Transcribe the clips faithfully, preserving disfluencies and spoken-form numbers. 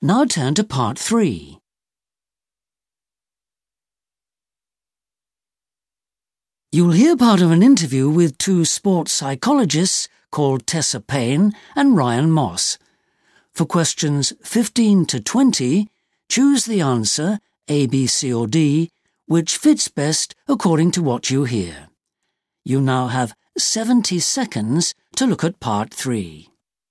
Now turn to part three. You'll hear part of an interview with two sports psychologists called Tessa Payne and Ryan Moss. For questions fifteen to twenty, choose the answer, A, B, C or D, which fits best according to what you hear. You now have seventy seconds to look at part three.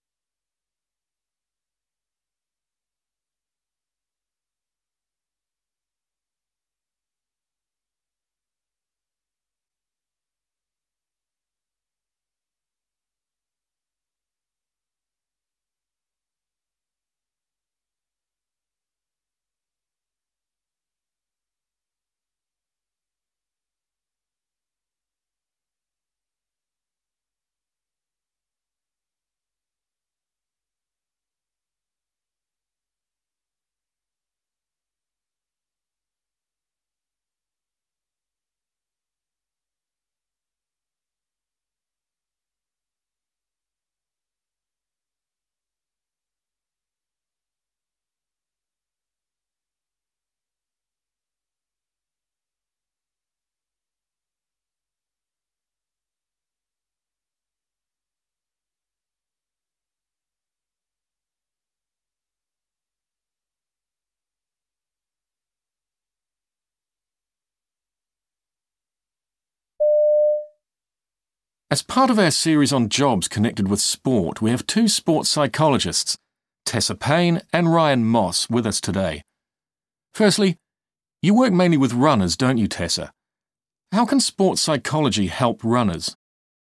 As part of our series on jobs connected with sport, we have two sports psychologists, Tessa Payne and Ryan Moss, with us today. Firstly, you work mainly with runners, don't you, Tessa? How can sports psychology help runners?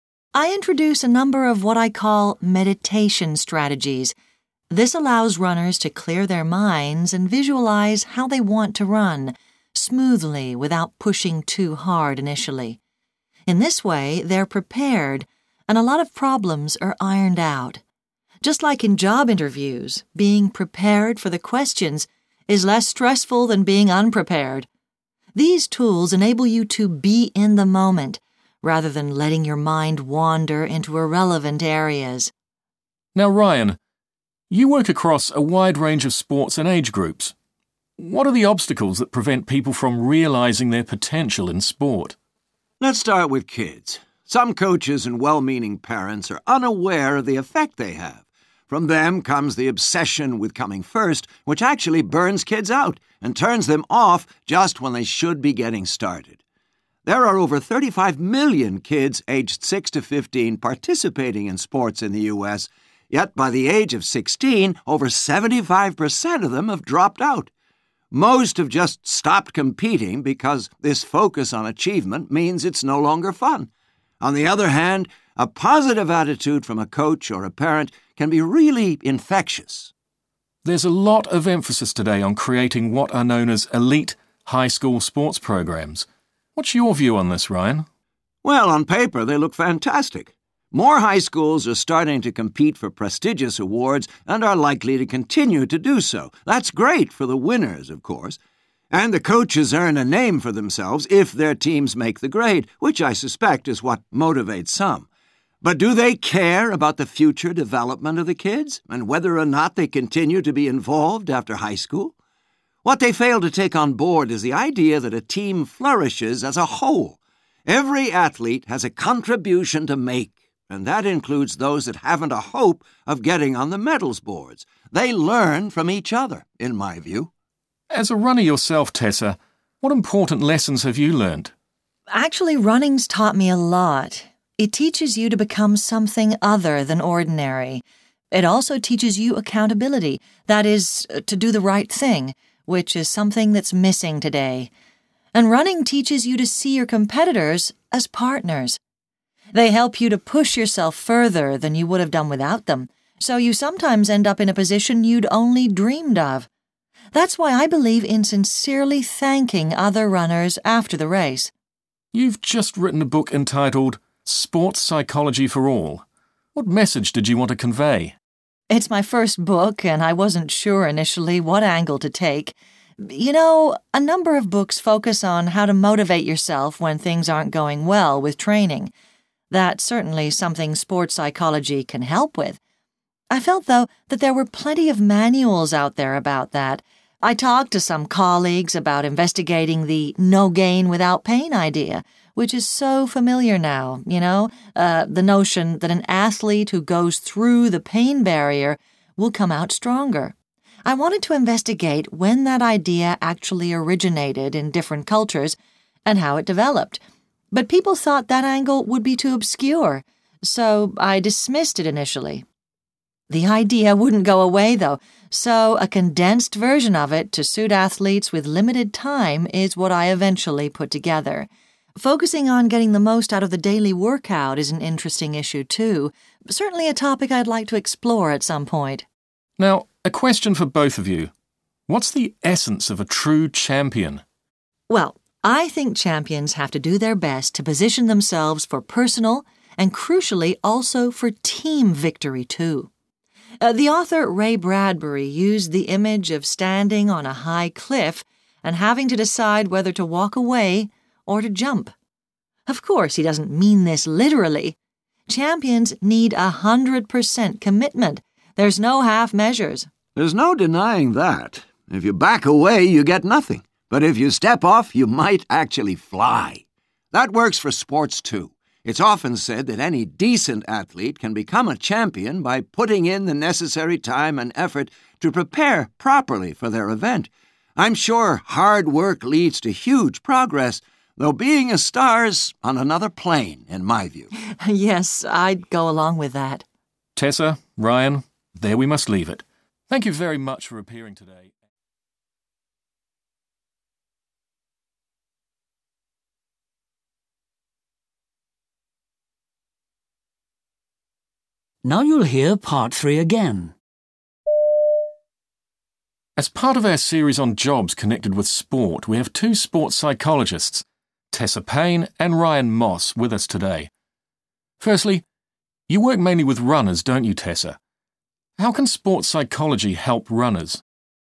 I introduce a number of what I call meditation strategies. This allows runners to clear their minds and visualize how they want to run, smoothly without pushing too hard initially. In this way, they're prepared, and a lot of problems are ironed out. Just like in job interviews, being prepared for the questions is less stressful than being unprepared. These tools enable you to be in the moment, rather than letting your mind wander into irrelevant areas. Now, Ryan, you work across a wide range of sports and age groups. What are the obstacles that prevent people from realizing their potential in sport? Let's start with kids. Some coaches and well-meaning parents are unaware of the effect they have. From them comes the obsession with coming first, which actually burns kids out and turns them off just when they should be getting started. There are over thirty-five million kids aged six to fifteen participating in sports in the U S, yet by the age of sixteen, over seventy-five percent of them have dropped out. Most have just stopped competing because this focus on achievement means it's no longer fun. On the other hand, a positive attitude from a coach or a parent can be really infectious. There's a lot of emphasis today on creating what are known as elite high school sports programs. What's your view on this, Ryan? Well, on paper, they look fantastic. More high schools are starting to compete for prestigious awards and are likely to continue to do so. That's great for the winners, of course. And the coaches earn a name for themselves if their teams make the grade, which I suspect is what motivates some. But do they care about the future development of the kids and whether or not they continue to be involved after high school? What they fail to take on board is the idea that a team flourishes as a whole. Every athlete has a contribution to make, and that includes those that haven't a hope of getting on the medals boards. They learn from each other, in my view. As a runner yourself, Tessa, what important lessons have you learned? Actually, running's taught me a lot. It teaches you to become something other than ordinary. It also teaches you accountability, that is, to do the right thing, which is something that's missing today. And running teaches you to see your competitors as partners. They help you to push yourself further than you would have done without them, so you sometimes end up in a position you'd only dreamed of. That's why I believe in sincerely thanking other runners after the race. You've just written a book entitled Sports Psychology for All. What message did you want to convey? It's my first book, and I wasn't sure initially what angle to take. You know, a number of books focus on how to motivate yourself when things aren't going well with training. That's certainly something sports psychology can help with. I felt, though, that there were plenty of manuals out there about that. I talked to some colleagues about investigating the no gain without pain idea, which is so familiar now, you know, uh, the notion that an athlete who goes through the pain barrier will come out stronger. I wanted to investigate when that idea actually originated in different cultures and how it developed. But people thought that angle would be too obscure, so I dismissed it initially. The idea wouldn't go away, though, so a condensed version of it to suit athletes with limited time is what I eventually put together. Focusing on getting the most out of the daily workout is an interesting issue, too. Certainly a topic I'd like to explore at some point. Now, a question for both of you. What's the essence of a true champion? Well, I think champions have to do their best to position themselves for personal and, crucially, also for team victory, too. Uh, the author Ray Bradbury used the image of standing on a high cliff and having to decide whether to walk away or to jump. Of course, he doesn't mean this literally. Champions need a hundred percent commitment. There's no half measures. There's no denying that. If you back away, you get nothing. But if you step off, you might actually fly. That works for sports, too. It's often said that any decent athlete can become a champion by putting in the necessary time and effort to prepare properly for their event. I'm sure hard work leads to huge progress, though being a star's on another plane, in my view. Yes, I'd go along with that. Tessa, Ryan, there we must leave it. Thank you very much for appearing today. Now you'll hear part three again. As part of our series on jobs connected with sport, we have two sports psychologists, Tessa Payne and Ryan Moss, with us today. Firstly, you work mainly with runners, don't you, Tessa? How can sports psychology help runners?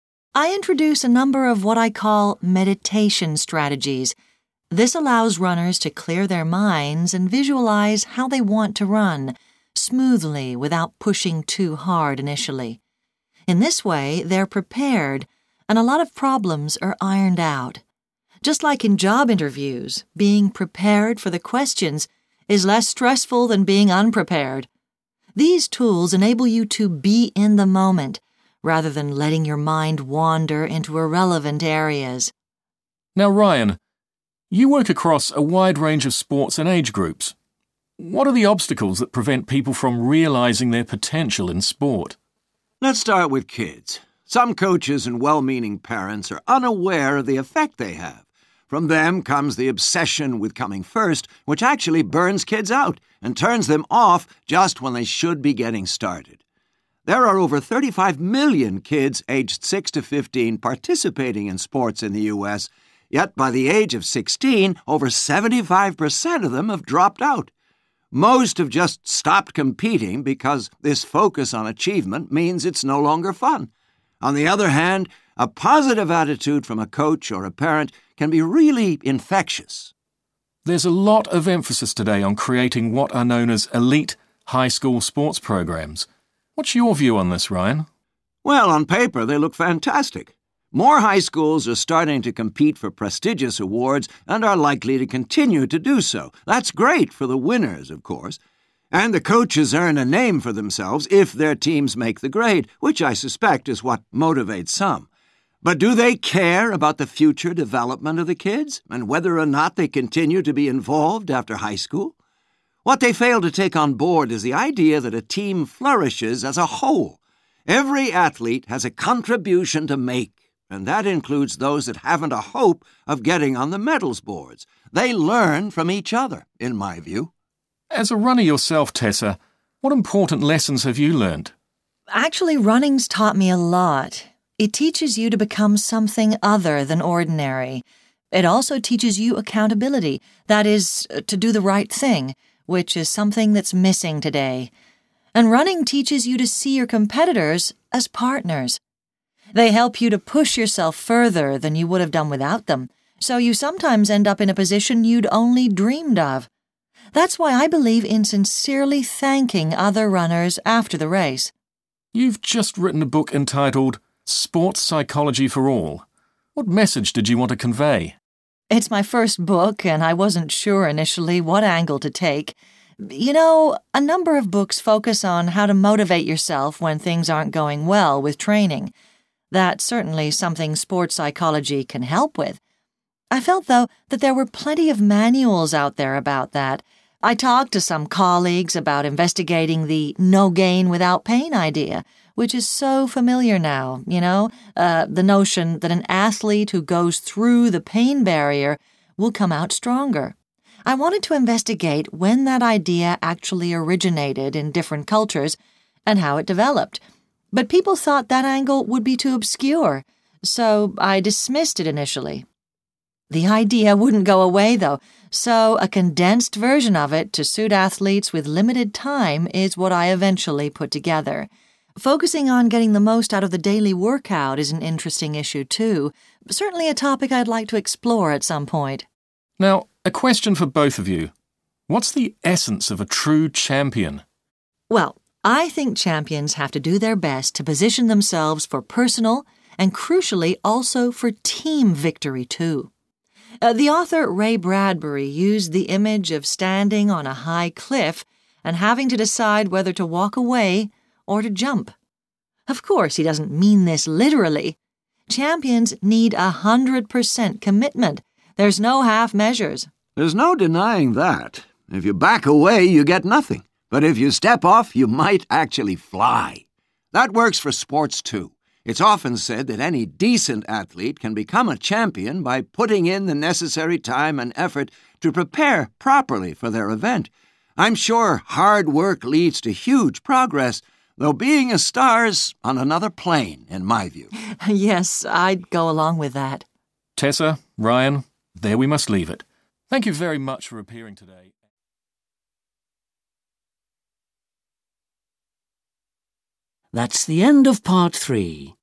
I introduce a number of what I call meditation strategies. This allows runners to clear their minds and visualize how they want to run, smoothly without pushing too hard initially. In this way, they're prepared, and a lot of problems are ironed out. Just like in job interviews, being prepared for the questions is less stressful than being unprepared. These tools enable you to be in the moment, rather than letting your mind wander into irrelevant areas. Now, Ryan, you work across a wide range of sports and age groups. What are the obstacles that prevent people from realizing their potential in sport? Let's start with kids. Some coaches and well-meaning parents are unaware of the effect they have. From them comes the obsession with coming first, which actually burns kids out and turns them off just when they should be getting started. There are over thirty-five million kids aged six to fifteen participating in sports in the U S, yet by the age of sixteen, over seventy-five percent of them have dropped out. Most have just stopped competing because this focus on achievement means it's no longer fun. On the other hand, a positive attitude from a coach or a parent can be really infectious. There's a lot of emphasis today on creating what are known as elite high school sports programs. What's your view on this, Ryan? Well, on paper, they look fantastic. More high schools are starting to compete for prestigious awards and are likely to continue to do so. That's great for the winners, of course. And the coaches earn a name for themselves if their teams make the grade, which I suspect is what motivates some. But do they care about the future development of the kids and whether or not they continue to be involved after high school? What they fail to take on board is the idea that a team flourishes as a whole. Every athlete has a contribution to make, and that includes those that haven't a hope of getting on the medals boards. They learn from each other, in my view. As a runner yourself, Tessa, what important lessons have you learned? Actually, running's taught me a lot. It teaches you to become something other than ordinary. It also teaches you accountability, that is, to do the right thing, which is something that's missing today. And running teaches you to see your competitors as partners. They help you to push yourself further than you would have done without them, so you sometimes end up in a position you'd only dreamed of. That's why I believe in sincerely thanking other runners after the race. You've just written a book entitled Sports Psychology for All. What message did you want to convey? It's my first book, and I wasn't sure initially what angle to take. You know, a number of books focus on how to motivate yourself when things aren't going well with training. That's certainly something sports psychology can help with. I felt, though, that there were plenty of manuals out there about that. I talked to some colleagues about investigating the no gain without pain idea, which is so familiar now, you know, uh, the notion that an athlete who goes through the pain barrier will come out stronger. I wanted to investigate when that idea actually originated in different cultures and how it developed. But people thought that angle would be too obscure, so I dismissed it initially. The idea wouldn't go away, though, so a condensed version of it to suit athletes with limited time is what I eventually put together. Focusing on getting the most out of the daily workout is an interesting issue, too. Certainly a topic I'd like to explore at some point. Now, a question for both of you. What's the essence of a true champion? Well, I think champions have to do their best to position themselves for personal and, crucially, also for team victory, too. Uh, the author Ray Bradbury used the image of standing on a high cliff and having to decide whether to walk away or to jump. Of course, he doesn't mean this literally. Champions need a hundred percent commitment. There's no half measures. There's no denying that. If you back away, you get nothing. But if you step off, you might actually fly. That works for sports, too. It's often said that any decent athlete can become a champion by putting in the necessary time and effort to prepare properly for their event. I'm sure hard work leads to huge progress, though being a star's on another plane, in my view. Yes, I'd go along with that. Tessa, Ryan, there we must leave it. Thank you very much for appearing today. That's the end of part three.